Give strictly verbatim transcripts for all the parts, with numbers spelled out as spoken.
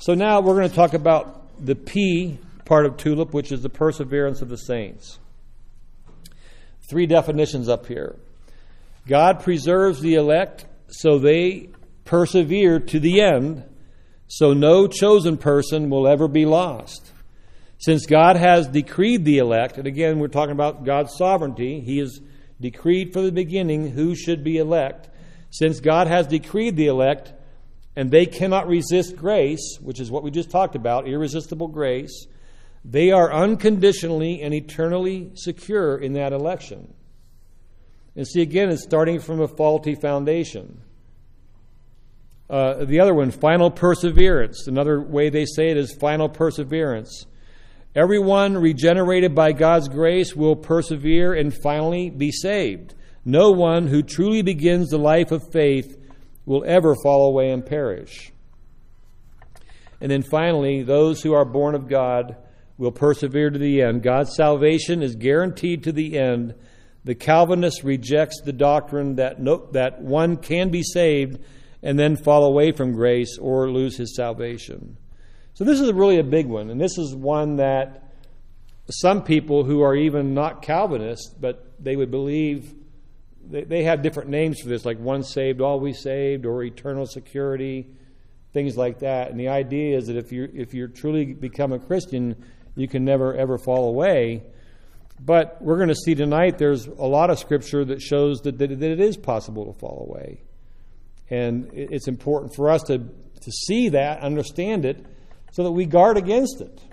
So now we're going to talk about the P part of TULIP, which is the perseverance of the saints. Three definitions up here. God preserves the elect so they persevere to the end, so no chosen person will ever be lost. Since God has decreed the elect, and again we're talking about God's sovereignty, He has decreed from the beginning who should be elect. Since God has decreed the elect, and they cannot resist grace, which is what we just talked about, irresistible grace, they are unconditionally and eternally secure in that election. And see, again, it's starting from a faulty foundation. Uh, the other one, final perseverance. Another way they say it is final perseverance. Everyone regenerated by God's grace will persevere and finally be saved. No one who truly begins the life of faith will ever fall away and perish. And then finally, those who are born of God will persevere to the end. God's salvation is guaranteed to the end. The Calvinist rejects the doctrine that no, that one can be saved and then fall away from grace or lose his salvation. So this is really a big one, and this is one that some people who are even not Calvinists, but they would believe, they, they have different names for this, like once saved, always saved, or eternal security, things like that. And the idea is that if you if you truly become a Christian, you can never ever fall away. But we're going to see tonight there's a lot of Scripture that shows that, that, that it is possible to fall away. And it's important for us to, to see that, understand it, so that we guard against it.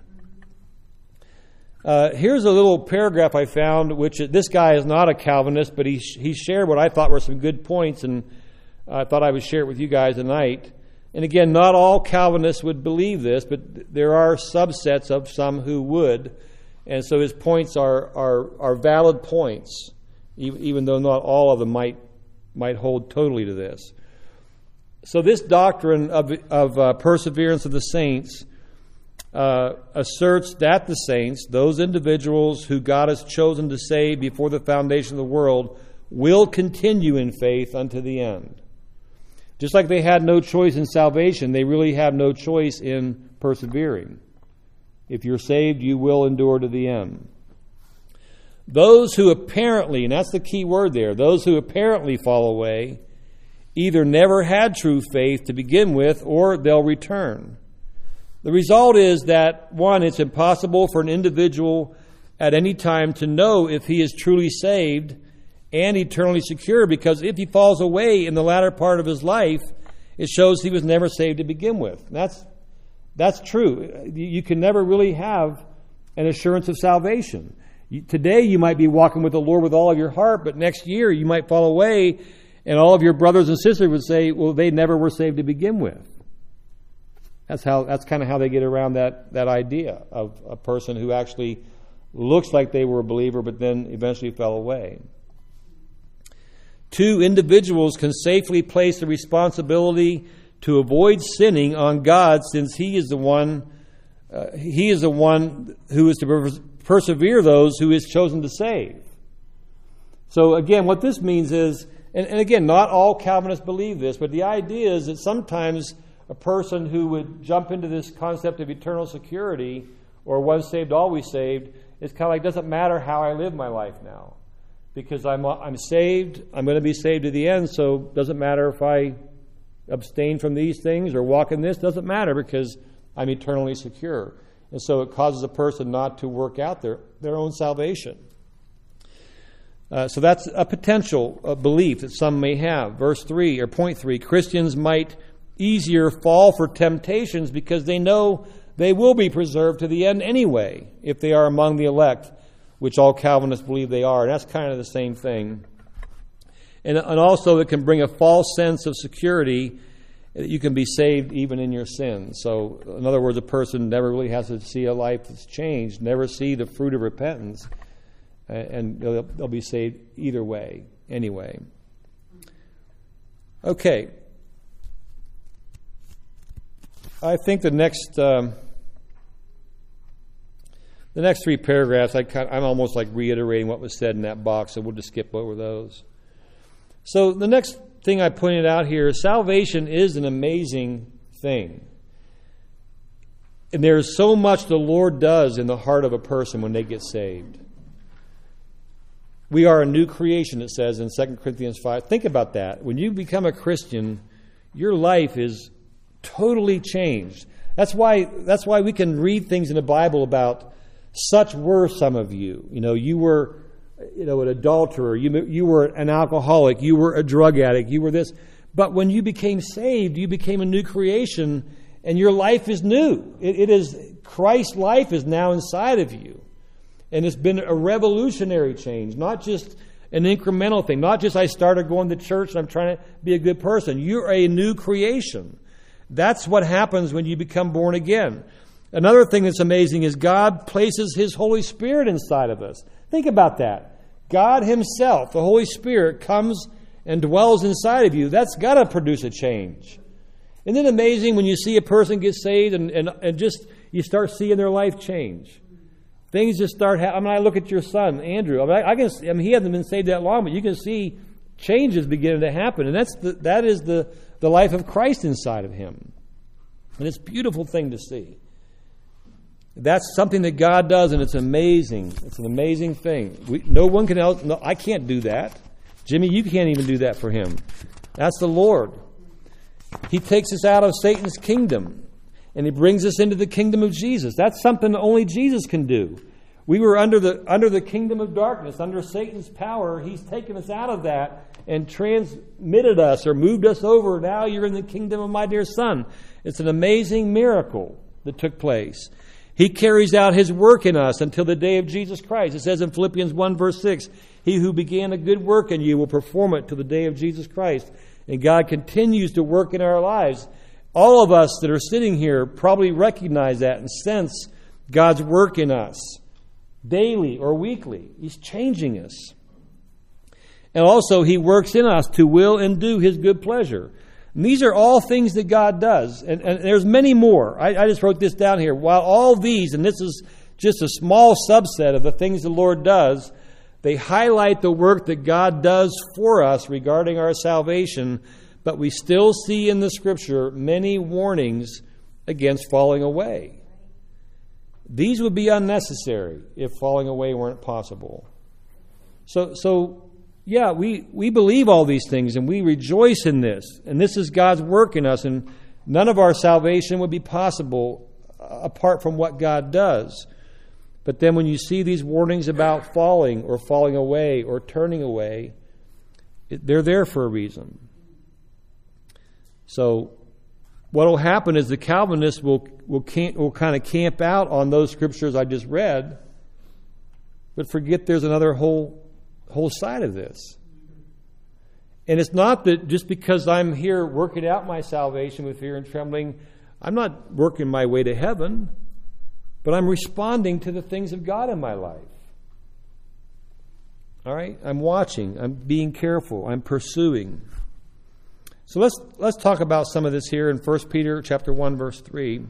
Uh, here's a little paragraph I found, which this guy is not a Calvinist, but he he shared what I thought were some good points, and I thought I would share it with you guys tonight. And again, not all Calvinists would believe this, but there are subsets of some who would. And so his points are are, are valid points, even though not all of them might might hold totally to this. So this doctrine of of uh, perseverance of the saints uh, asserts that the saints, those individuals who God has chosen to save before the foundation of the world, will continue in faith unto the end. Just like they had no choice in salvation, they really have no choice in persevering. If you're saved, you will endure to the end. Those who apparently, and that's the key word there, those who apparently fall away either never had true faith to begin with, or they'll return. The result is that, one, it's impossible for an individual at any time to know if he is truly saved and eternally secure, because if he falls away in the latter part of his life, it shows he was never saved to begin with. That's that's true. You can never really have an assurance of salvation. Today you might be walking with the Lord with all of your heart, but next year you might fall away, and all of your brothers and sisters would say, well, they never were saved to begin with. That's how. That's kind of how they get around that, that idea of a person who actually looks like they were a believer, but then eventually fell away. Two, individuals can safely place the responsibility to avoid sinning on God, since He is the one. Uh, he is the one who is to per- persevere those who is chosen to save. So again, what this means is, and, and again, not all Calvinists believe this, but the idea is that sometimes a person who would jump into this concept of eternal security, or once saved, always saved, is kind of like, doesn't matter how I live my life now, because I'm I'm saved, I'm going to be saved to the end, so it doesn't matter if I abstain from these things or walk in this, doesn't matter because I'm eternally secure. And so it causes a person not to work out their, their own salvation. Uh, so that's a potential uh, belief that some may have. Verse three, or point three, Christians might easier fall for temptations because they know they will be preserved to the end anyway if they are among the elect, which all Calvinists believe they are. And that's kind of the same thing. And, and also it can bring a false sense of security that you can be saved even in your sins. So in other words, a person never really has to see a life that's changed, never see the fruit of repentance, and they'll, they'll be saved either way anyway. Okay. I think the next um, the next three paragraphs, I kind of, I'm almost like reiterating what was said in that box, so we'll just skip over those. So the next thing I pointed out here is salvation is an amazing thing. And there's so much the Lord does in the heart of a person when they get saved. We are a new creation, it says in Second Corinthians five. Think about that. When you become a Christian, your life is totally changed. That's why that's why we can read things in the Bible about such were some of you. You know, you were you know, an adulterer, you you were an alcoholic, you were a drug addict, you were this. But when you became saved, you became a new creation, and your life is new. It, it is Christ's life is now inside of you. And it's been a revolutionary change, not just an incremental thing, not just I started going to church and I'm trying to be a good person. You're a new creation. That's what happens when you become born again. Another thing that's amazing is God places His Holy Spirit inside of us. Think about that. God Himself, the Holy Spirit, comes and dwells inside of you. That's got to produce a change. Isn't it amazing when you see a person get saved and, and, and just you start seeing their life change? Things just start happening. I mean, I look at your son, Andrew. I mean, I, I can. I mean, he hasn't been saved that long, but you can see changes beginning to happen, and that's the, that is the, the life of Christ inside of him, and it's a beautiful thing to see. That's something that God does, and it's amazing. It's an amazing thing. We, no one can else. No, I can't do that. Jimmy, you can't even do that for him. That's the Lord. He takes us out of Satan's kingdom. And He brings us into the kingdom of Jesus. That's something that only Jesus can do. We were under the under the kingdom of darkness, under Satan's power. He's taken us out of that and transmitted us or moved us over. Now you're in the kingdom of my dear Son. It's an amazing miracle that took place. He carries out His work in us until the day of Jesus Christ. It says in Philippians one verse six, He who began a good work in you will perform it till the day of Jesus Christ. And God continues to work in our lives. All of us that are sitting here probably recognize that and sense God's work in us daily or weekly. He's changing us. And also He works in us to will and do His good pleasure. And these are all things that God does. And, and there's many more. I, I just wrote this down here. While all these, and this is just a small subset of the things the Lord does, they highlight the work that God does for us regarding our salvation. But we still see in the Scripture many warnings against falling away. These would be unnecessary if falling away weren't possible. So, so yeah, we, we believe all these things and we rejoice in this. And this is God's work in us. And none of our salvation would be possible apart from what God does. But then when you see these warnings about falling or falling away or turning away, they're there for a reason. So what will happen is the Calvinists will will, camp, will kind of camp out on those scriptures I just read, but forget there's another whole whole side of this. And it's not that just because I'm here working out my salvation with fear and trembling, I'm not working my way to heaven, but I'm responding to the things of God in my life. All right? I'm watching. I'm being careful. I'm pursuing. So let's let's talk about some of this here in First Peter chapter one, verse three.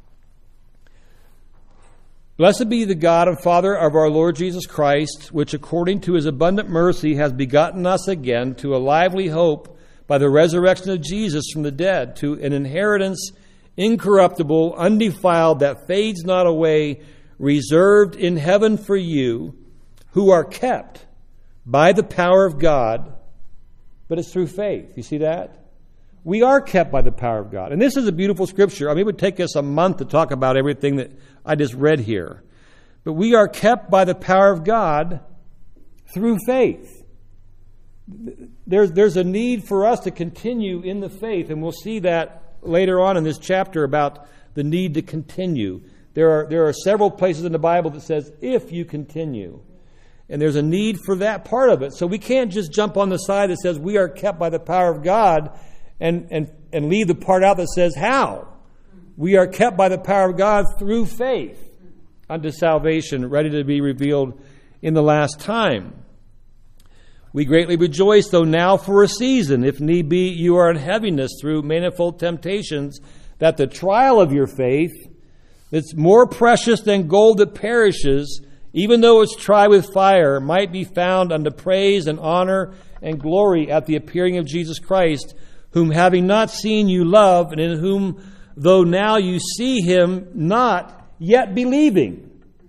Blessed be the God and Father of our Lord Jesus Christ, which according to His abundant mercy has begotten us again to a lively hope by the resurrection of Jesus from the dead, to an inheritance incorruptible, undefiled, that fades not away, reserved in heaven for you, who are kept by the power of God, but it's through faith. You see that? We are kept by the power of God. And this is a beautiful scripture. I mean, it would take us a month to talk about everything that I just read here. But we are kept by the power of God through faith. There's, there's a need for us to continue in the faith, and we'll see that later on in this chapter about the need to continue. There are, there are several places in the Bible that says, if you continue. And there's a need for that part of it. So we can't just jump on the side that says we are kept by the power of God and, and, and leave the part out that says how. We are kept by the power of God through faith unto salvation, ready to be revealed in the last time. We greatly rejoice, though now for a season, if need be, you are in heaviness through manifold temptations, that the trial of your faith, that's more precious than gold that perishes, even though it's tried with fire, might be found unto praise and honor and glory at the appearing of Jesus Christ, whom having not seen you love, and in whom though now you see him not, yet believing.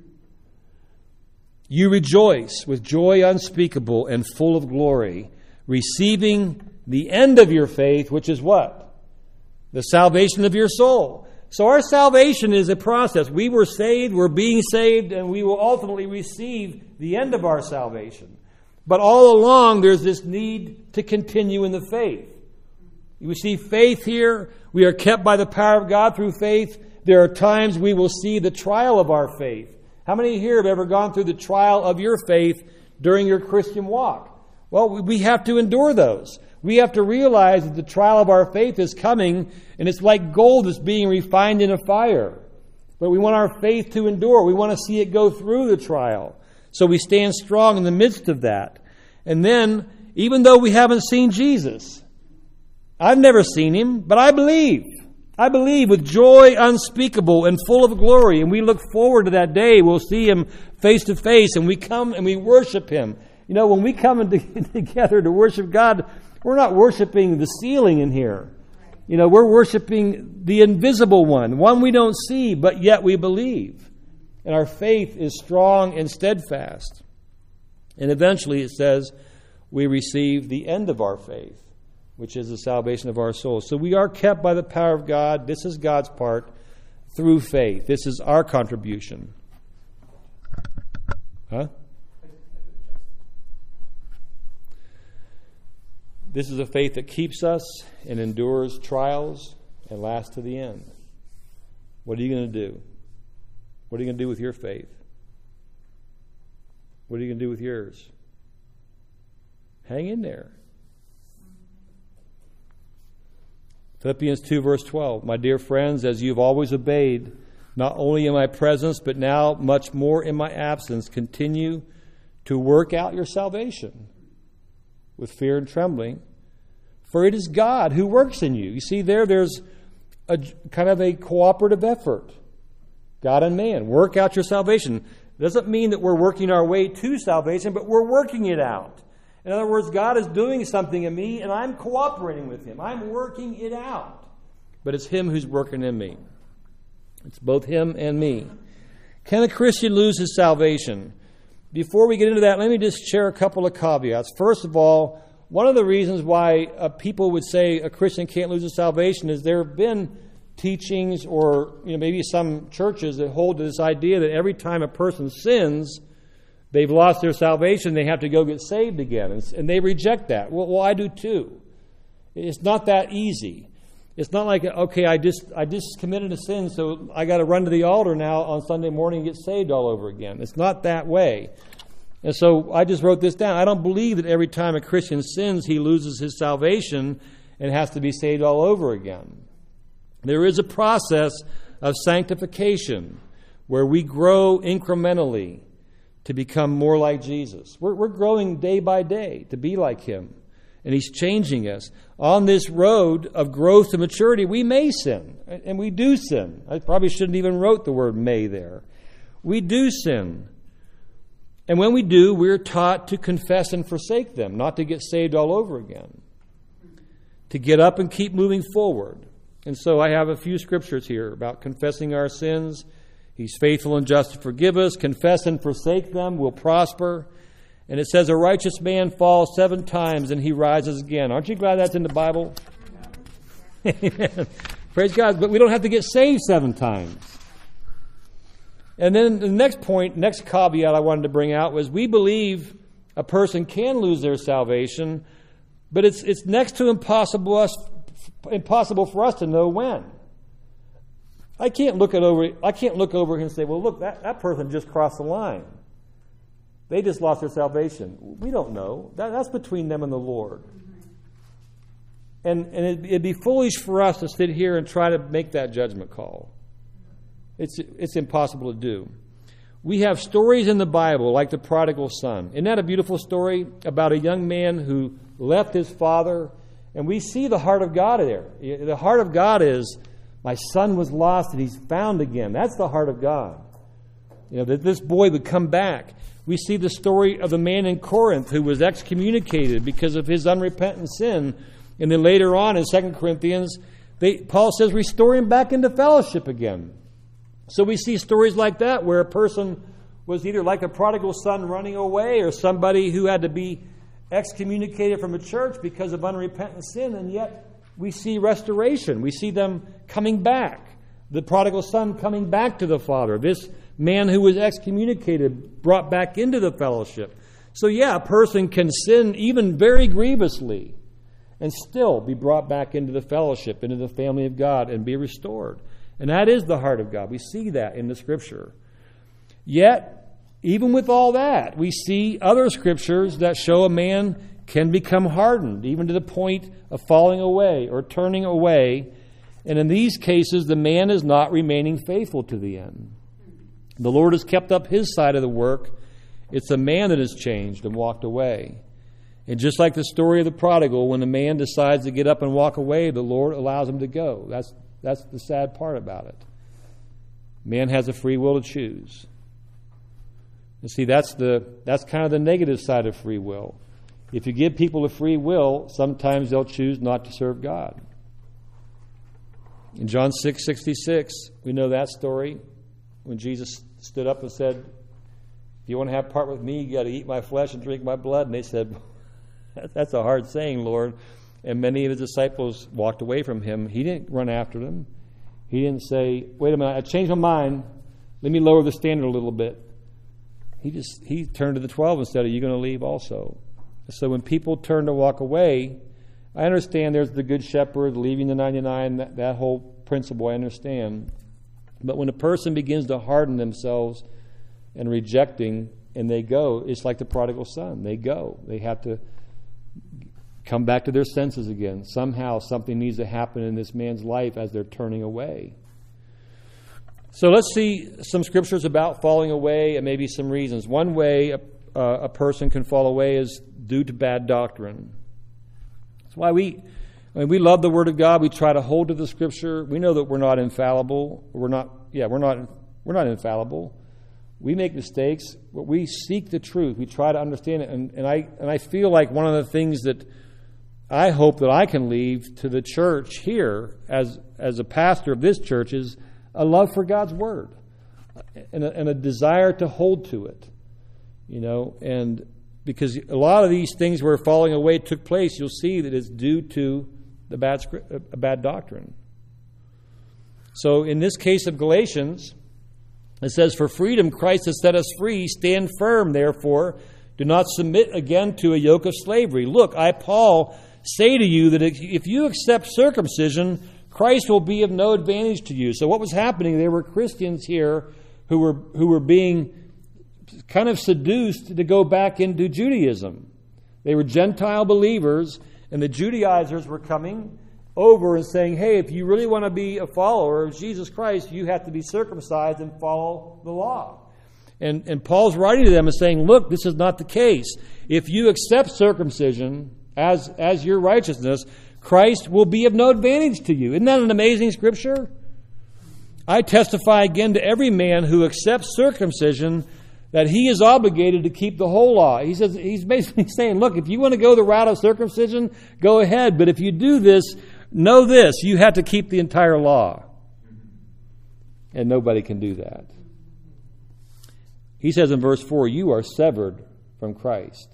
You rejoice with joy unspeakable and full of glory, receiving the end of your faith, which is what? The salvation of your soul. So our salvation is a process. We were saved, we're being saved, and we will ultimately receive the end of our salvation. But all along, there's this need to continue in the faith. We see faith here. We are kept by the power of God through faith. There are times we will see the trial of our faith. How many here have ever gone through the trial of your faith during your Christian walk? Well, we have to endure those. We have to realize that the trial of our faith is coming, and it's like gold that's being refined in a fire. But we want our faith to endure. We want to see it go through the trial. So we stand strong in the midst of that. And then, even though we haven't seen Jesus, I've never seen him, but I believe. I believe with joy unspeakable and full of glory. And we look forward to that day. We'll see him face to face, and we come and we worship him. You know, when we come together to worship God, we're not worshiping the ceiling in here. You know, we're worshiping the invisible one, one we don't see, but yet we believe. And our faith is strong and steadfast. And eventually it says we receive the end of our faith, which is the salvation of our souls. So we are kept by the power of God. This is God's part through faith. This is our contribution. Huh? This is a faith that keeps us and endures trials and lasts to the end. What are you going to do? What are you going to do with your faith? What are you going to do with yours? Hang in there. Philippians two, verse twelve. My dear friends, as you've always obeyed, not only in my presence, but now much more in my absence, continue to work out your salvation with fear and trembling, for it is God who works in you. You see there, there's a kind of a cooperative effort. God and man, work out your salvation. It doesn't mean that we're working our way to salvation, but we're working it out. In other words, God is doing something in me, and I'm cooperating with him. I'm working it out. But it's him who's working in me. It's both him and me. Can a Christian lose his salvation? Before we get into that, let me just share a couple of caveats. First of all, one of the reasons why uh, people would say a Christian can't lose his salvation is there have been teachings or you know maybe some churches that hold to this idea that every time a person sins, they've lost their salvation, they have to go get saved again. And, and they reject that. Well, well, I do too. It's not that easy. It's not like, okay, I just I just committed a sin, so I got to run to the altar now on Sunday morning and get saved all over again. It's not that way. And so I just wrote this down. I don't believe that every time a Christian sins, he loses his salvation and has to be saved all over again. There is a process of sanctification where we grow incrementally to become more like Jesus. We're, we're growing day by day to be like him. And he's changing us. On this road of growth and maturity, we may sin. And we do sin. I probably shouldn't even wrote the word may there. We do sin. And when we do, we're taught to confess and forsake them, not to get saved all over again. To get up and keep moving forward. And so I have a few scriptures here about confessing our sins. He's faithful and just to forgive us. Confess and forsake them, we'll prosper. And it says, a righteous man falls seven times and he rises again. Aren't you glad that's in the Bible? Amen. Praise God. But we don't have to get saved seven times. And then the next point, next caveat I wanted to bring out was we believe a person can lose their salvation, but it's it's next to impossible us impossible for us to know when. I can't look at over I can't look over and say, well, look, that, that person just crossed the line. They just lost their salvation. We don't know. That, that's between them and the Lord. And, and it'd, it'd be foolish for us to sit here and try to make that judgment call. It's, it's impossible to do. We have stories in the Bible like the prodigal son. Isn't that a beautiful story about a young man who left his father? And we see the heart of God there. The heart of God is, my son was lost and he's found again. That's the heart of God. You know, that this boy would come back. We see the story of the man in Corinth who was excommunicated because of his unrepentant sin. And then later on in Second Corinthians, they, Paul says, restore him back into fellowship again. So we see stories like that where a person was either like a prodigal son running away or somebody who had to be excommunicated from a church because of unrepentant sin, and yet we see restoration. We see them coming back. The prodigal son coming back to the Father. This man who was excommunicated brought back into the fellowship. So yeah, a person can sin even very grievously and still be brought back into the fellowship, into the family of God, and be restored. And that is the heart of God. We see that in the Scripture. Yet, even with all that, we see other Scriptures that show a man can become hardened, even to the point of falling away or turning away. And in these cases, the man is not remaining faithful to the end. The Lord has kept up His side of the work. It's the man that has changed and walked away. And just like the story of the prodigal, when the man decides to get up and walk away, the Lord allows him to go. That's, that's the sad part about it. Man has a free will to choose. You see, that's the that's kind of the negative side of free will. If you give people a free will, sometimes they'll choose not to serve God. In John six sixty-six, we know that story when Jesus stood up and said, if you want to have part with me, you got to eat my flesh and drink my blood. And they said, that's a hard saying, Lord. And many of his disciples walked away from him. He didn't run after them. He didn't say, wait a minute, I changed my mind. Let me lower the standard a little bit. He just he turned to the twelve and said, are you going to leave also? So when people turn to walk away, I understand there's the good shepherd leaving the ninety-nine, that, that whole principle I understand. But when a person begins to harden themselves and rejecting, and they go, it's like the prodigal son. They go. They have to come back to their senses again. Somehow something needs to happen in this man's life as they're turning away. So let's see some scriptures about falling away and maybe some reasons. One way a, uh, a person can fall away is due to bad doctrine. That's why we, I mean, we love the Word of God. We try to hold to the Scripture. We know that we're not infallible. We're not. Yeah, we're not. We're not infallible. We make mistakes, but we seek the truth. We try to understand it, and, and I and I feel like one of the things that I hope that I can leave to the church here as as a pastor of this church is a love for God's Word and a, and a desire to hold to it, you know, and because a lot of these things where falling away took place, you'll see that it's due to the bad a bad doctrine. So in this case of Galatians, it says, for freedom Christ has set us free. Stand firm, therefore. Do not submit again to a yoke of slavery. Look, I, Paul, say to you that if you accept circumcision, Christ will be of no advantage to you. So what was happening, there were Christians here who were who were being kind of seduced to go back into Judaism. They were Gentile believers, and the Judaizers were coming over and saying, hey, if you really want to be a follower of Jesus Christ, you have to be circumcised and follow the law. And, and Paul's writing to them and saying, look, this is not the case. If you accept circumcision as, as your righteousness, Christ will be of no advantage to you. Isn't that an amazing scripture? I testify again to every man who accepts circumcision that he is obligated to keep the whole law. He says, he's basically saying, look, if you want to go the route of circumcision, go ahead. But if you do this, know this, you have to keep the entire law. And nobody can do that. He says in verse four, you are severed from Christ.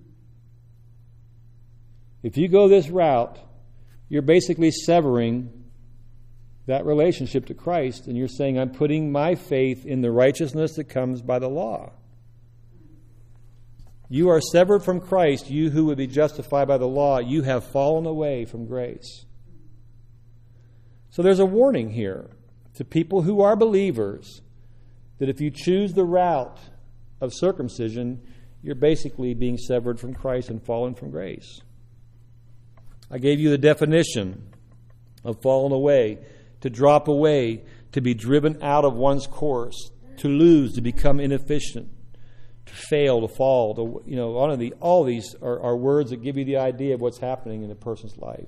If you go this route, you're basically severing that relationship to Christ, and you're saying, I'm putting my faith in the righteousness that comes by the law. You are severed from Christ, you who would be justified by the law. You have fallen away from grace. So there's a warning here to people who are believers that if you choose the route of circumcision, you're basically being severed from Christ and fallen from grace. I gave you the definition of fallen away: to drop away, to be driven out of one's course, to lose, to become inefficient, to fail, to fall. To, you know, all of the, all these are, are words that give you the idea of what's happening in a person's life.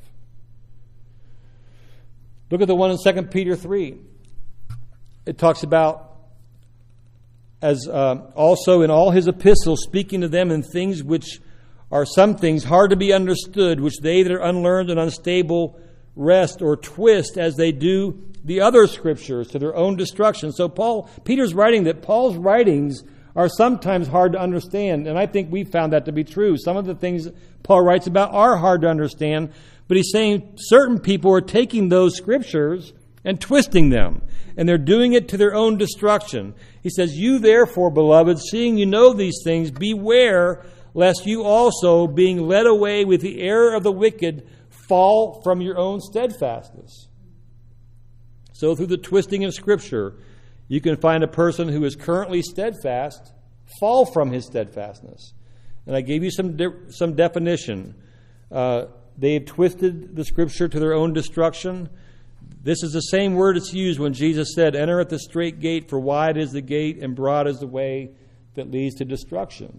Look at the one in Second Peter three. It talks about, as uh, also in all his epistles, speaking to them in things which are some things hard to be understood, which they that are unlearned and unstable wrest, or twist as they do the other scriptures to their own destruction. So Paul, Peter's writing that Paul's writings are sometimes hard to understand, and I think we found that to be true. Some of the things Paul writes about are hard to understand, but he's saying certain people are taking those scriptures and twisting them, and they're doing it to their own destruction. He says, "You therefore, beloved, seeing you know these things, beware lest you also, being led away with the error of the wicked, fall from your own steadfastness." So through the twisting of Scripture, you can find a person who is currently steadfast fall from his steadfastness. And I gave you some de- some definition. Uh, they have twisted the Scripture to their own destruction. This is the same word that's used when Jesus said, "Enter at the straight gate, for wide is the gate and broad is the way that leads to destruction."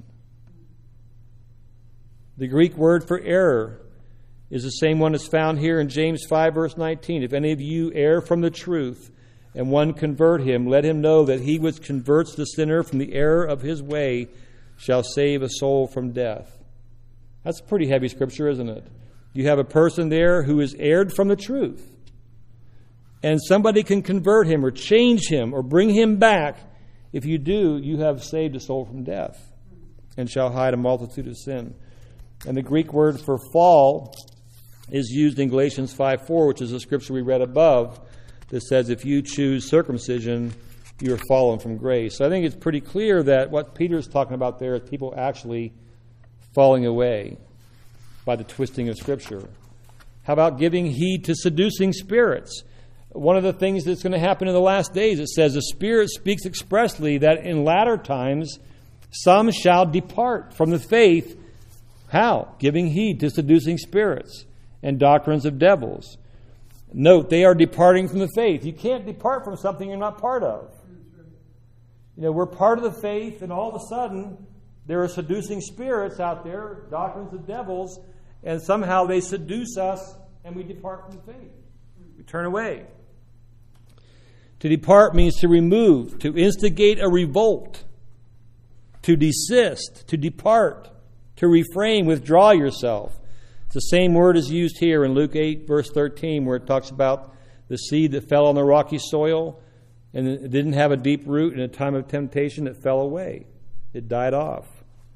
The Greek word for error is the same one that's found here in James five, verse nineteen. "If any of you err from the truth, and one convert him, let him know that he which converts the sinner from the error of his way shall save a soul from death." That's pretty heavy scripture, isn't it? You have a person there who is erred from the truth, and somebody can convert him or change him or bring him back. If you do, you have saved a soul from death and shall hide a multitude of sin. And the Greek word for fall is used in Galatians five four, which is the scripture we read above, that says, "If you choose circumcision, you are fallen from grace." So I think it's pretty clear that what Peter's talking about there is people actually falling away by the twisting of Scripture. How about giving heed to seducing spirits? One of the things that's going to happen in the last days, it says, the Spirit speaks expressly that in latter times some shall depart from the faith. How? Giving heed to seducing spirits and doctrines of devils. Note, they are departing from the faith. You can't depart from something you're not part of. You know, we're part of the faith, and all of a sudden, there are seducing spirits out there, doctrines of devils, and somehow they seduce us, and we depart from the faith. We turn away. To depart means to remove, to instigate a revolt, to desist, to depart, to refrain, withdraw yourself. It's the same word is used here in Luke eight, verse thirteen, where it talks about the seed that fell on the rocky soil and it didn't have a deep root. In a time of temptation, it fell away. It died off.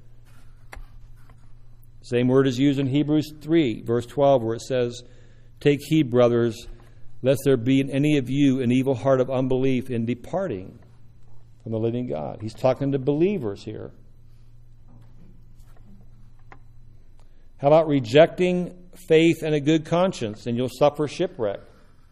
Same word is used in Hebrews three, verse twelve, where it says, "Take heed, brothers, lest there be in any of you an evil heart of unbelief in departing from the living God." He's talking to believers here. How about rejecting faith and a good conscience, and you'll suffer shipwreck?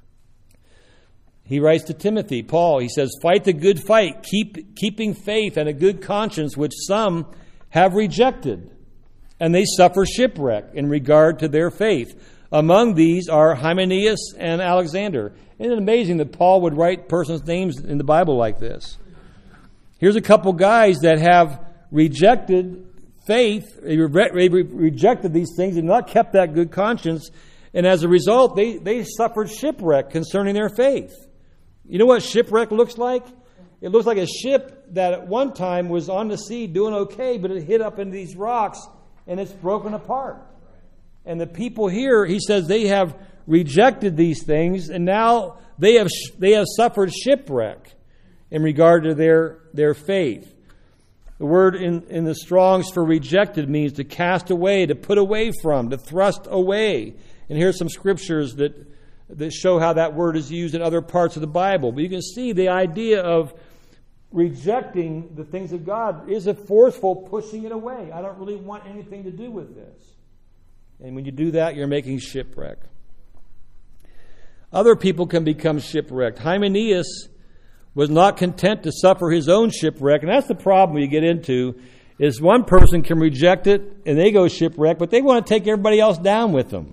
He writes to Timothy, Paul, he says, "Fight the good fight, keep keeping faith and a good conscience, which some have rejected, and they suffer shipwreck in regard to their faith. Among these are Hymenaeus and Alexander." Isn't it amazing that Paul would write persons' names in the Bible like this? Here's a couple guys that have rejected faith. They rejected these things and not kept that good conscience. And as a result, they, they suffered shipwreck concerning their faith. You know what shipwreck looks like? It looks like a ship that at one time was on the sea doing okay, but it hit up into these rocks and it's broken apart. And the people here, he says, they have rejected these things, and now they have they have suffered shipwreck in regard to their, their faith. The word in, in the Strong's for rejected means to cast away, to put away from, to thrust away. And here's some scriptures that, that show how that word is used in other parts of the Bible. But you can see the idea of rejecting the things of God is a forceful pushing it away. I don't really want anything to do with this. And when you do that, you're making shipwreck. Other people can become shipwrecked. Hymenaeus was not content to suffer his own shipwreck. And that's the problem you get into, is one person can reject it and they go shipwreck, but they want to take everybody else down with them.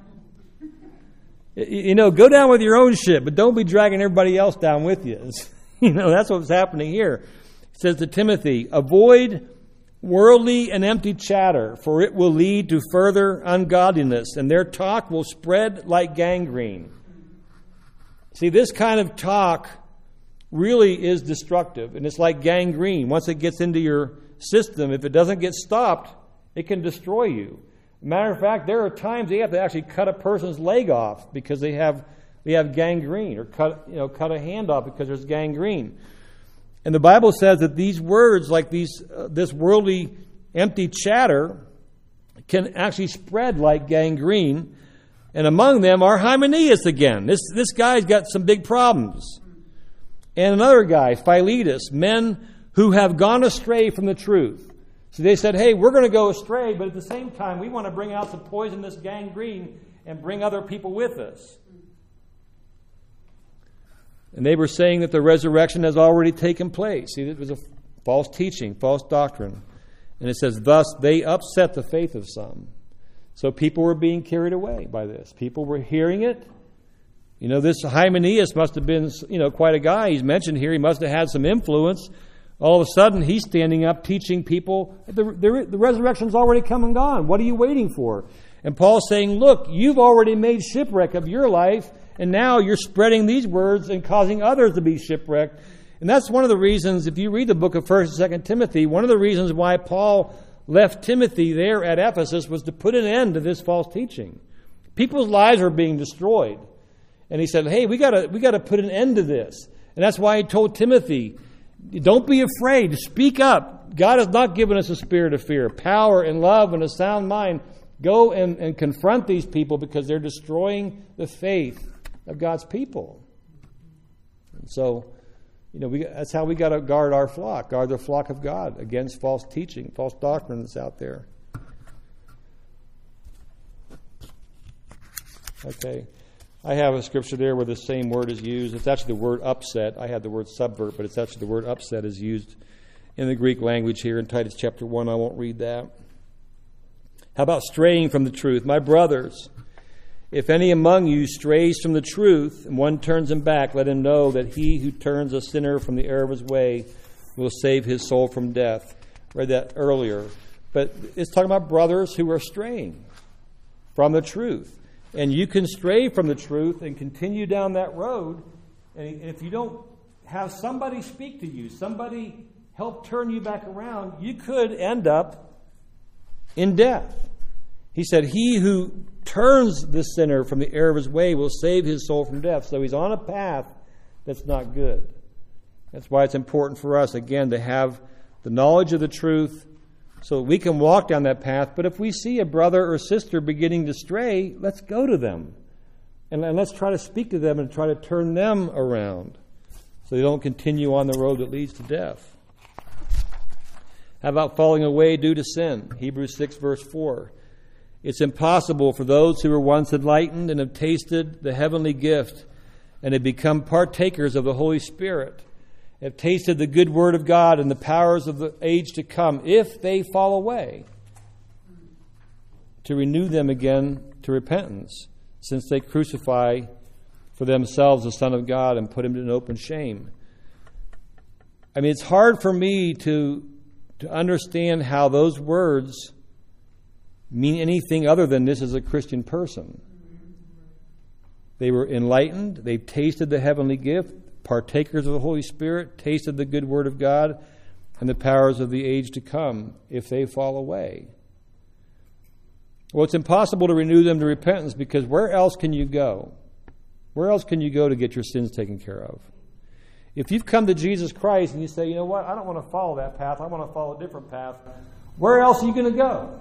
Yeah. You know, go down with your own ship, but don't be dragging everybody else down with you. You know, that's what's happening here. It says to Timothy, "Avoid worldly and empty chatter, for it will lead to further ungodliness, and their talk will spread like gangrene." See, this kind of talk really is destructive, and it's like gangrene. Once it gets into your system, if it doesn't get stopped, it can destroy you. Matter of fact, there are times they have to actually cut a person's leg off because they have they have gangrene, or cut you know cut a hand off because there's gangrene. And the Bible says that these words, like these uh, this worldly empty chatter, can actually spread like gangrene. And among them are Hymenaeus again. This this guy's got some big problems. And another guy, Philetus, men who have gone astray from the truth. So they said, hey, we're going to go astray, but at the same time, we want to bring out some poisonous gangrene and bring other people with us. And they were saying that the resurrection has already taken place. See, it was a false teaching, false doctrine. And it says, thus they upset the faith of some. So people were being carried away by this. People were hearing it. You know, this Hymenaeus must have been, you know, quite a guy. He's mentioned here. He must have had some influence. All of a sudden, he's standing up teaching people, the, the, the resurrection's already come and gone. What are you waiting for? And Paul's saying, look, you've already made shipwreck of your life, and now you're spreading these words and causing others to be shipwrecked. And that's one of the reasons, if you read the book of First and Second Timothy, one of the reasons why Paul left Timothy there at Ephesus was to put an end to this false teaching. People's lives are being destroyed. And he said, hey, we gotta we gotta put an end to this. And that's why he told Timothy, don't be afraid. Speak up. God has not given us a spirit of fear. Power and love and a sound mind. Go and, and confront these people because they're destroying the faith of God's people. And so, you know, we, that's how we got to guard our flock, guard the flock of God against false teaching, false doctrine that's out there. Okay. I have a scripture there where the same word is used. It's actually the word upset. I had the word subvert, but it's actually the word upset is used in the Greek language here in Titus chapter one. I won't read that. How about straying from the truth? My brothers, if any among you strays from the truth and one turns him back, let him know that he who turns a sinner from the error of his way will save his soul from death. Read that earlier. But it's talking about brothers who are straying from the truth. And you can stray from the truth and continue down that road. And if you don't have somebody speak to you, somebody help turn you back around, you could end up in death. He said, he who turns the sinner from the error of his way will save his soul from death. So he's on a path that's not good. That's why it's important for us, again, to have the knowledge of the truth so that we can walk down that path. But if we see a brother or sister beginning to stray, let's go to them. And, and let's try to speak to them and try to turn them around so they don't continue on the road that leads to death. How about falling away due to sin? Hebrews six, verse four. It's impossible for those who were once enlightened and have tasted the heavenly gift and have become partakers of the Holy Spirit, have tasted the good word of God and the powers of the age to come, if they fall away, to renew them again to repentance, since they crucify for themselves the Son of God and put him to an open shame. I mean, it's hard for me to, to understand how those words mean anything other than this is a Christian person. They were enlightened, they've tasted the heavenly gift, partakers of the Holy Spirit, tasted the good word of God and the powers of the age to come, if they fall away. Well, it's impossible to renew them to repentance, because where else can you go? Where else can you go to get your sins taken care of? If you've come to Jesus Christ and you say, you know what, I don't want to follow that path, I want to follow a different path, where else are you going to go?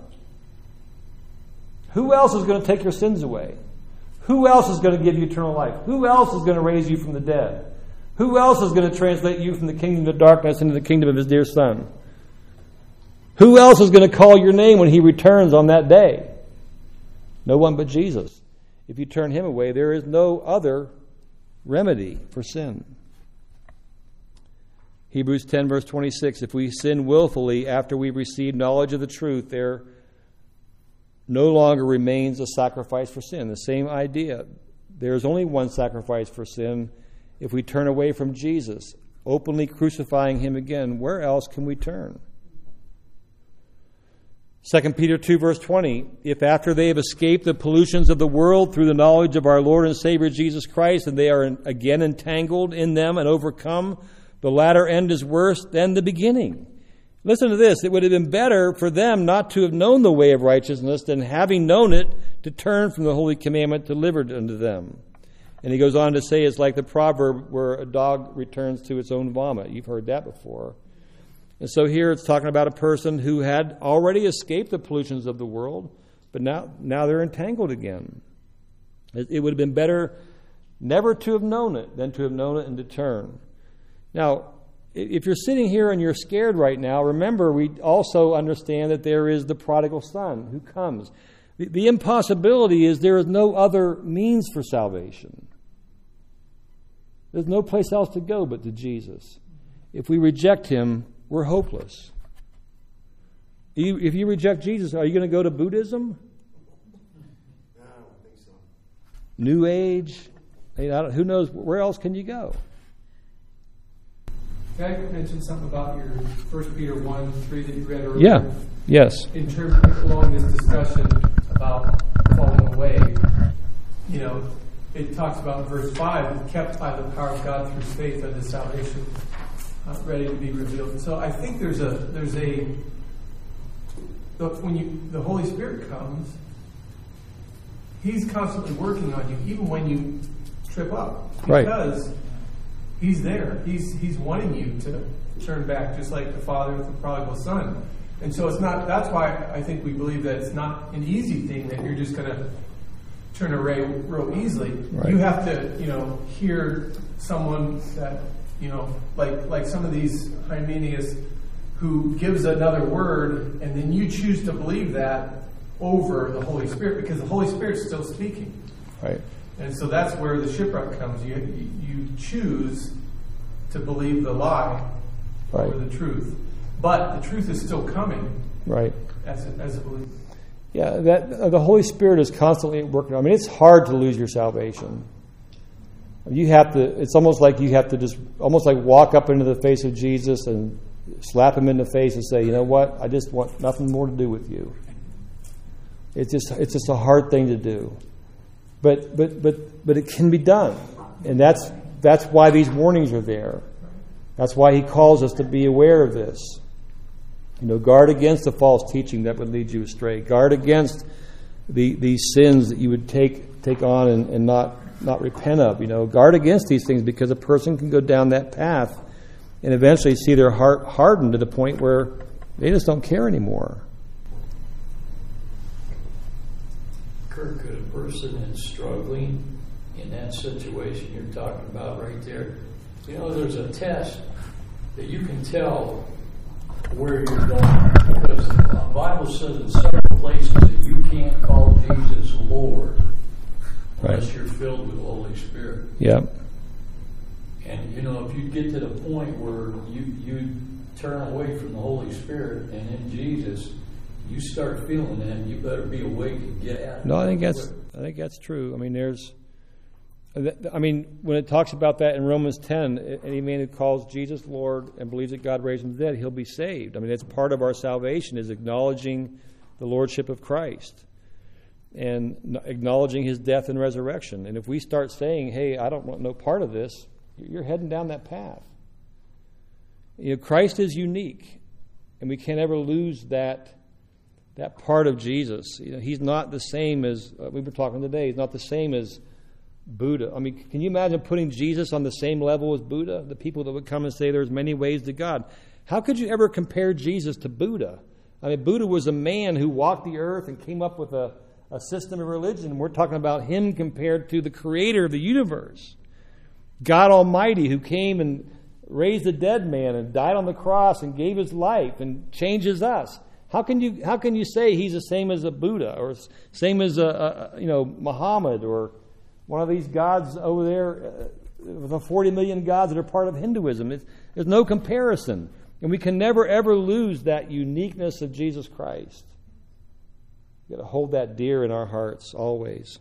Who else is going to take your sins away? Who else is going to give you eternal life? Who else is going to raise you from the dead? Who else is going to translate you from the kingdom of darkness into the kingdom of his dear Son? Who else is going to call your name when he returns on that day? No one but Jesus. If you turn him away, there is no other remedy for sin. Hebrews ten, verse twenty-six, if we sin willfully after we receive knowledge of the truth, there no longer remains a sacrifice for sin. The same idea. There is only one sacrifice for sin. If we turn away from Jesus, openly crucifying him again, where else can we turn? Second Peter two, verse twenty, if after they have escaped the pollutions of the world through the knowledge of our Lord and Savior Jesus Christ, and they are again entangled in them and overcome, the latter end is worse than the beginning. Listen to this. It would have been better for them not to have known the way of righteousness than having known it to turn from the holy commandment delivered unto them. And he goes on to say it's like the proverb where a dog returns to its own vomit. You've heard that before. And so here it's talking about a person who had already escaped the pollutions of the world, but now, now they're entangled again. It, it would have been better never to have known it than to have known it and to turn. Now, if you're sitting here and you're scared right now, remember we also understand that there is the prodigal son who comes. The, the impossibility is there is no other means for salvation. There's no place else to go but to Jesus. If we reject him, we're hopeless. If you reject Jesus, are you going to go to Buddhism? No, I don't think so. New Age? I mean, I don't, who knows? Where else can you go? Can I mention something about your First Peter one three that you read earlier? Yeah. Yes. In terms of along this discussion about falling away, you know, it talks about in verse five, kept by the power of God through faith unto salvation, uh, ready to be revealed. And so I think there's a there's a when you the Holy Spirit comes, he's constantly working on you, even when you trip up, because right. He's there. He's he's wanting you to turn back, just like the father with the prodigal son. And so it's not. That's why I think we believe that it's not an easy thing that you're just going to turn away real easily. Right. You have to, you know, hear someone that, you know, like like some of these Hymenaeus, who gives another word, and then you choose to believe that over the Holy Spirit, because the Holy Spirit's still speaking. Right. And so that's where the shipwreck comes. You you choose to believe the lie right. over the truth, but the truth is still coming. Right. As a, as a believer. Yeah, that uh, the Holy Spirit is constantly working. I mean, it's hard to lose your salvation. You have to. It's almost like you have to just almost like walk up into the face of Jesus and slap him in the face and say, "You know what? I just want nothing more to do with you." It's just it's just a hard thing to do. But but but but it can be done, and that's that's why these warnings are there. That's why he calls us to be aware of this. You know, guard against the false teaching that would lead you astray. Guard against the these sins that you would take take on and, and not not repent of. You know, guard against these things, because a person can go down that path and eventually see their heart hardened to the point where they just don't care anymore. Kirk, could a person that's struggling in that situation you're talking about right there, you know, there's a test that you can tell where you're going, because the Bible says in several places that you can't call Jesus Lord unless right. you're filled with the Holy Spirit. Yep. And, you know, if you get to the point where you, you turn away from the Holy Spirit and in Jesus, you start feeling that, you better be awake and get at it. No, I think that's I think that's true. I mean, there's, I mean, when it talks about that in Romans ten, any man who calls Jesus Lord and believes that God raised him from the dead, he'll be saved. I mean, that's part of our salvation, is acknowledging the lordship of Christ and acknowledging his death and resurrection. And if we start saying, "Hey, I don't want no part of this," you're heading down that path. You know, Christ is unique, and we can't ever lose that. That part of Jesus. You know, he's not the same as, uh, we were talking today, he's not the same as Buddha. I mean, can you imagine putting Jesus on the same level as Buddha? The people that would come and say there's many ways to God. How could you ever compare Jesus to Buddha? I mean, Buddha was a man who walked the earth and came up with a, a system of religion. We're talking about him compared to the creator of the universe. God Almighty, who came and raised a dead man and died on the cross and gave his life and changes us. How can you how can you say he's the same as a Buddha or same as a, a you know Muhammad or one of these gods over there, uh, the forty million gods that are part of Hinduism? It's, there's no comparison, and we can never ever lose that uniqueness of Jesus Christ. We've got to hold that dear in our hearts always.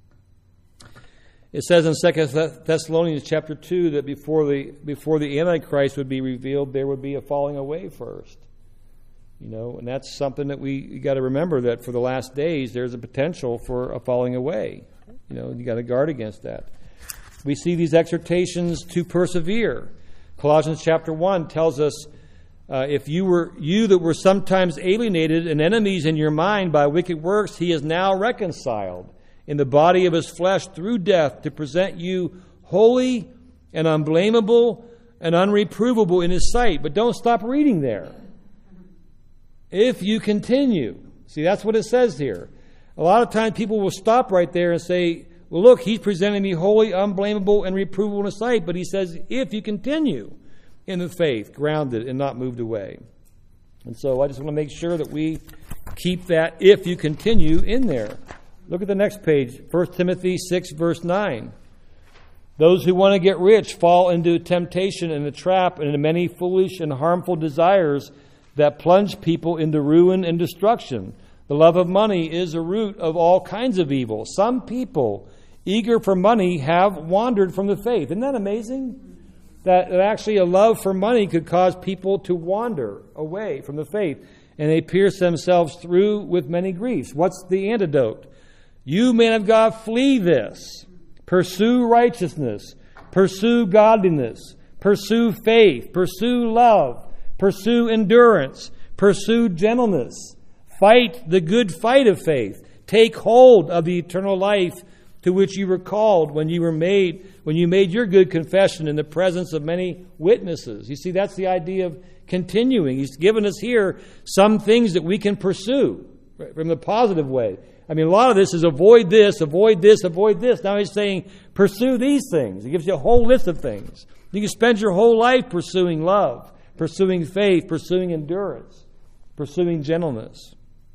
It says in Second Thessalonians chapter two that before the before the Antichrist would be revealed, there would be a falling away first. You know, and that's something that we you got to remember, that for the last days there's a potential for a falling away. You know, you got to guard against that. We see these exhortations to persevere. Colossians chapter one tells us Uh, if you were you that were sometimes alienated and enemies in your mind by wicked works, he is now reconciled in the body of his flesh through death to present you holy and unblameable and unreprovable in his sight. But don't stop reading there. If you continue. See, that's what it says here. A lot of times people will stop right there and say, well, look, he's presenting me holy, unblameable, and reprovable in his sight. But he says, if you continue in the faith, grounded and not moved away. And so I just want to make sure that we keep that if you continue in there. Look at the next page, First Timothy six, verse nine. Those who want to get rich fall into temptation and a trap and into many foolish and harmful desires that plunge people into ruin and destruction. The love of money is a root of all kinds of evil. Some people, eager for money, have wandered from the faith. Isn't that amazing? That actually a love for money could cause people to wander away from the faith. And they pierce themselves through with many griefs. What's the antidote? You, man of God, flee this. Pursue righteousness. Pursue godliness. Pursue faith. Pursue love. Pursue endurance. Pursue gentleness. Fight the good fight of faith. Take hold of the eternal life to which you were called when you were made, when you made your good confession in the presence of many witnesses. You see, that's the idea of continuing. He's given us here some things that we can pursue right, from the positive way. I mean, a lot of this is avoid this, avoid this, avoid this. Now he's saying pursue these things. He gives you a whole list of things. You can spend your whole life pursuing love, pursuing faith, pursuing endurance, pursuing gentleness.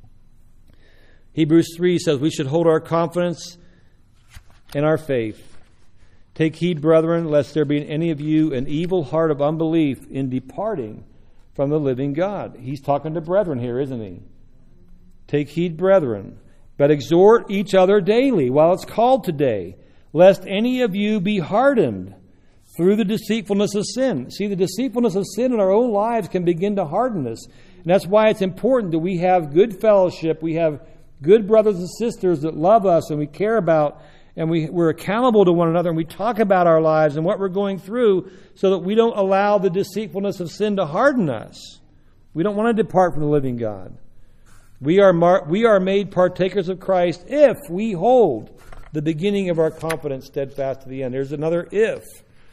Hebrews three says we should hold our confidence in our faith. Take heed, brethren, lest there be in any of you an evil heart of unbelief in departing from the living God. He's talking to brethren here, isn't he? Take heed, brethren, but exhort each other daily while it's called today, lest any of you be hardened through the deceitfulness of sin. See, the deceitfulness of sin in our own lives can begin to harden us. And that's why it's important that we have good fellowship, we have good brothers and sisters that love us and we care about, and we, we're accountable to one another, and we talk about our lives and what we're going through so that we don't allow the deceitfulness of sin to harden us. We don't want to depart from the living God. We are mar- we are made partakers of Christ if we hold the beginning of our confidence steadfast to the end. There's another if.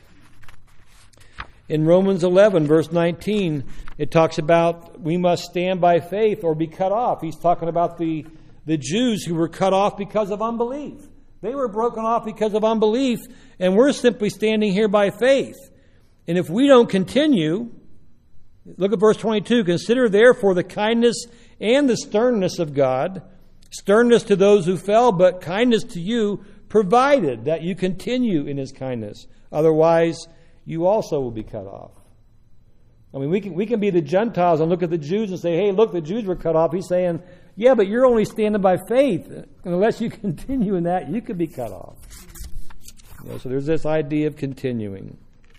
In Romans eleven, verse nineteen, it talks about we must stand by faith or be cut off. He's talking about the, the Jews who were cut off because of unbelief. They were broken off because of unbelief, and we're simply standing here by faith. And if we don't continue, look at verse twenty-two, consider therefore the kindness and the sternness of God, sternness to those who fell, but kindness to you, provided that you continue in his kindness. Otherwise, you also will be cut off. I mean, we can we can be the Gentiles and look at the Jews and say, hey, look, the Jews were cut off. He's saying, yeah, but you're only standing by faith. And unless you continue in that, you could be cut off. You know, so there's this idea of continuing.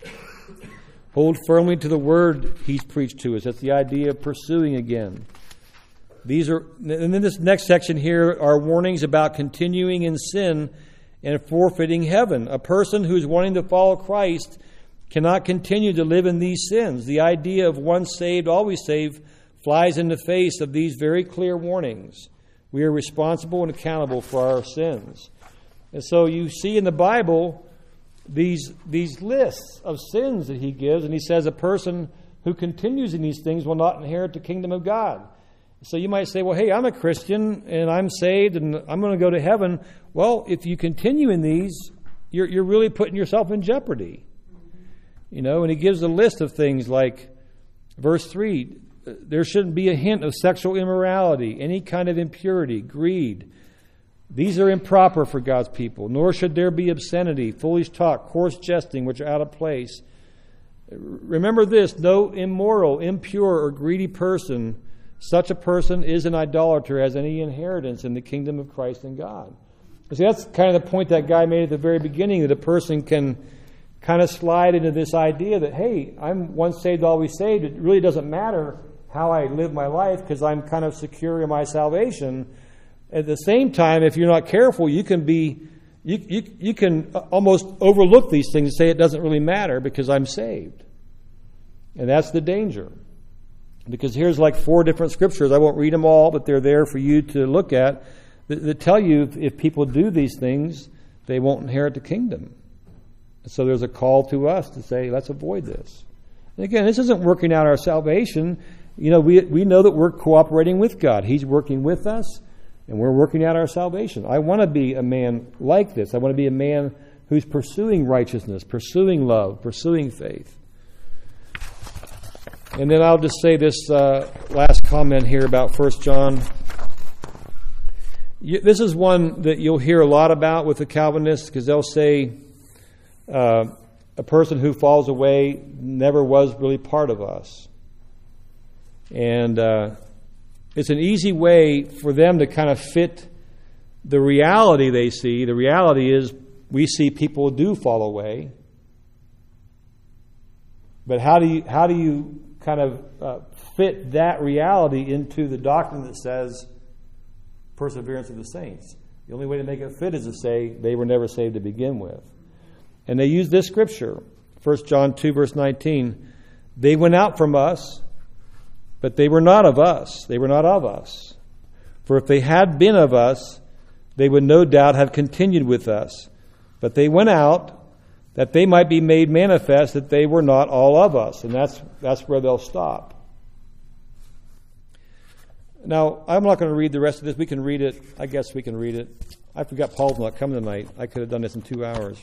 Hold firmly to the word he's preached to us. That's the idea of pursuing again. These are, and then this next section here are warnings about continuing in sin and forfeiting heaven. A person who's wanting to follow Christ cannot continue to live in these sins. The idea of once saved, always saved flies in the face of these very clear warnings. We are responsible and accountable for our sins. And so you see in the Bible these, these lists of sins that he gives, and he says a person who continues in these things will not inherit the kingdom of God. So you might say, well, hey, I'm a Christian and I'm saved and I'm going to go to heaven. Well, if you continue in these, you're, you're really putting yourself in jeopardy. You know, and he gives a list of things like verse three, there shouldn't be a hint of sexual immorality, any kind of impurity, greed. These are improper for God's people. Nor should there be obscenity, foolish talk, coarse jesting, which are out of place. Remember this, no immoral, impure, or greedy person, such a person is an idolater, has any inheritance in the kingdom of Christ and God. See, that's kind of the point that guy made at the very beginning, that a person can kind of slide into this idea that, hey, I'm once saved, always saved. It really doesn't matter how I live my life because I'm kind of secure in my salvation. At the same time, if you're not careful, you can be, you, you, you can almost overlook these things and say it doesn't really matter because I'm saved. And that's the danger. Because here's like four different scriptures. I won't read them all, but they're there for you to look at that, that tell you if, if people do these things, they won't inherit the kingdom. So there's a call to us to say, let's avoid this. And again, this isn't working out our salvation. You know, we we know that we're cooperating with God. He's working with us, and we're working out our salvation. I want to be a man like this. I want to be a man who's pursuing righteousness, pursuing love, pursuing faith. And then I'll just say this uh, last comment here about First John. You, this is one that you'll hear a lot about with the Calvinists, because they'll say uh, a person who falls away never was really part of us. And uh, it's an easy way for them to kind of fit the reality they see. The reality is we see people do fall away. But how do you how do you kind of uh, fit that reality into the doctrine that says perseverance of the saints? The only way to make it fit is to say they were never saved to begin with. And they use this scripture, First John two, verse nineteen. They went out from us, but they were not of us. They were not of us. For if they had been of us, they would no doubt have continued with us. But they went out, that they might be made manifest that they were not all of us. And that's that's where they'll stop. Now, I'm not going to read the rest of this. We can read it. I guess we can read it. I forgot Paul's not coming tonight. I could have done this in two hours.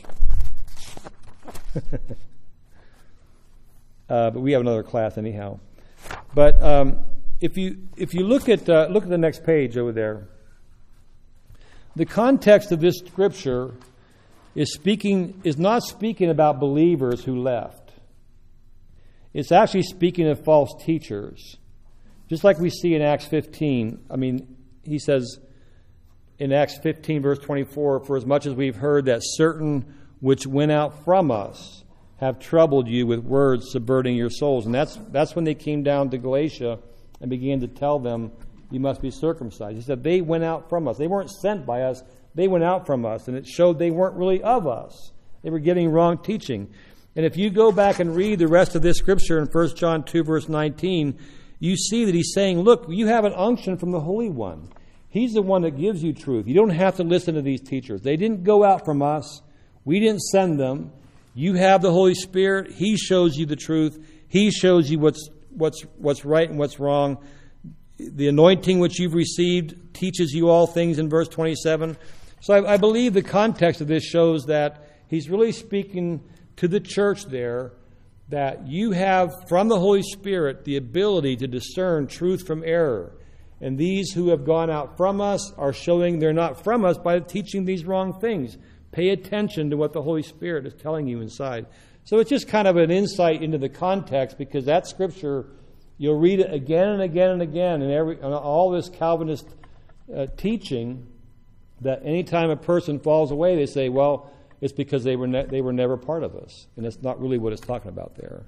uh, but we have another class anyhow. But um, if you if you look at uh, look at the next page over there, the context of this scripture is speaking is not speaking about believers who left. It's actually speaking of false teachers. Just like we see in Acts fifteen. I mean, he says in Acts fifteen, verse twenty-four, for as much as we've heard that certain which went out from us have troubled you with words subverting your souls. And that's that's when they came down to Galatia and began to tell them, you must be circumcised. He said they went out from us. They weren't sent by us. They went out from us. And it showed they weren't really of us. They were giving wrong teaching. And if you go back and read the rest of this scripture in First John two, verse nineteen, you see that he's saying, look, you have an unction from the Holy One. He's the one that gives you truth. You don't have to listen to these teachers. They didn't go out from us. We didn't send them. You have the Holy Spirit. He shows you the truth. He shows you what's what's what's right and what's wrong. The anointing which you've received teaches you all things in verse twenty-seven. So I, I believe the context of this shows that he's really speaking to the church there, that you have from the Holy Spirit the ability to discern truth from error. And these who have gone out from us are showing they're not from us by teaching these wrong things. Pay attention to what the Holy Spirit is telling you inside. So it's just kind of an insight into the context, because that scripture, you'll read it again and again and again in every in all this Calvinist uh, teaching, that anytime a person falls away, they say, well, it's because they were ne- they were never part of us. And that's not really what it's talking about there.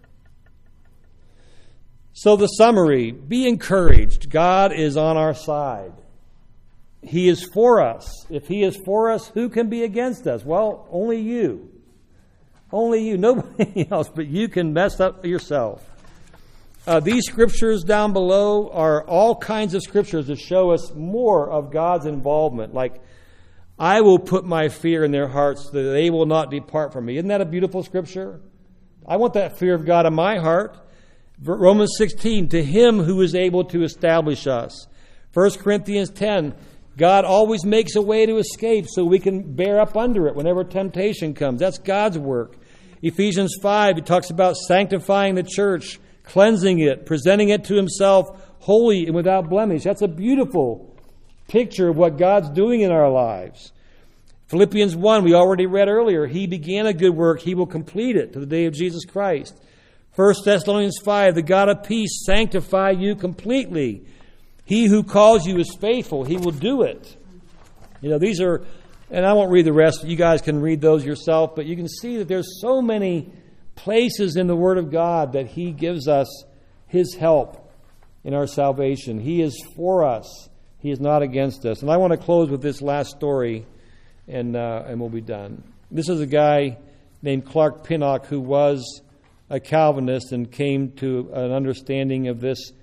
So the summary, be encouraged. God is on our side. He is for us. If He is for us, who can be against us? Well, only you. Only you. Nobody else, but you can mess up yourself. Uh, these scriptures down below are all kinds of scriptures that show us more of God's involvement. Like, I will put my fear in their hearts that they will not depart from me. Isn't that a beautiful scripture? I want that fear of God in my heart. Romans sixteen, to Him who is able to establish us. First Corinthians ten, God always makes a way to escape so we can bear up under it whenever temptation comes. That's God's work. Ephesians five, he talks about sanctifying the church, cleansing it, presenting it to Himself holy and without blemish. That's a beautiful picture of what God's doing in our lives. Philippians one, we already read earlier, He began a good work, He will complete it to the day of Jesus Christ. First Thessalonians five, the God of peace sanctify you completely. He who calls you is faithful. He will do it. You know, these are, and I won't read the rest. You guys can read those yourself. But you can see that there's so many places in the Word of God that He gives us His help in our salvation. He is for us. He is not against us. And I want to close with this last story, and uh, and we'll be done. This is a guy named Clark Pinnock who was a Calvinist and came to an understanding of this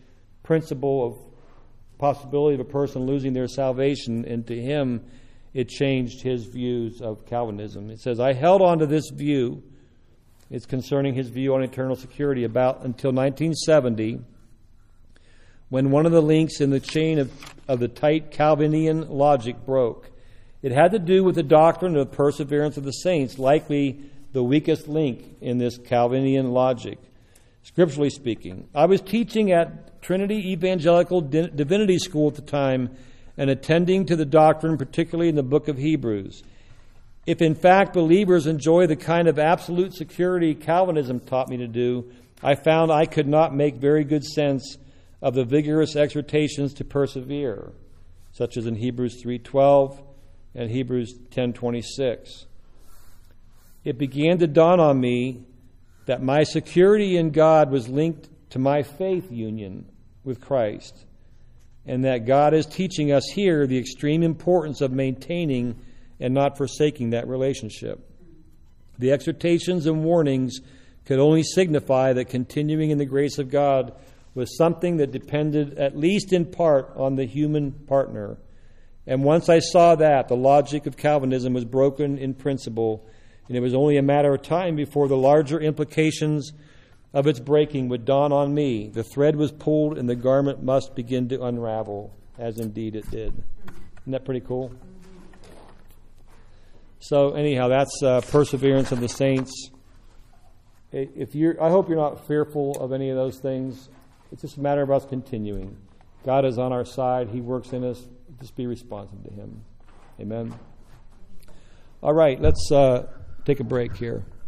principle of possibility of a person losing their salvation, and to him it changed his views of Calvinism. It says, I held on to this view. It's concerning his view on eternal security about until nineteen seventy, when one of the links in the chain of, of the tight Calvinian logic broke. It had to do with the doctrine of perseverance of the saints, likely the weakest link in this Calvinian logic, scripturally speaking. I was teaching at Trinity Evangelical Divinity School at the time and attending to the doctrine, particularly in the book of Hebrews. If in fact believers enjoy the kind of absolute security Calvinism taught me to do, I found I could not make very good sense of the vigorous exhortations to persevere, such as in Hebrews three twelve and Hebrews ten twenty-six. It began to dawn on me that my security in God was linked to my faith union with Christ, and that God is teaching us here the extreme importance of maintaining and not forsaking that relationship. The exhortations and warnings could only signify that continuing in the grace of God was something that depended, at least in part, on the human partner. And once I saw that, the logic of Calvinism was broken in principle, and it was only a matter of time before the larger implications of its breaking would dawn on me. The thread was pulled and the garment must begin to unravel, as indeed it did. Isn't that pretty cool? So anyhow, that's uh, perseverance of the saints. If you're, I hope you're not fearful of any of those things. It's just a matter of us continuing. God is on our side. He works in us. Just be responsive to Him. Amen. All right, let's uh, take a break here.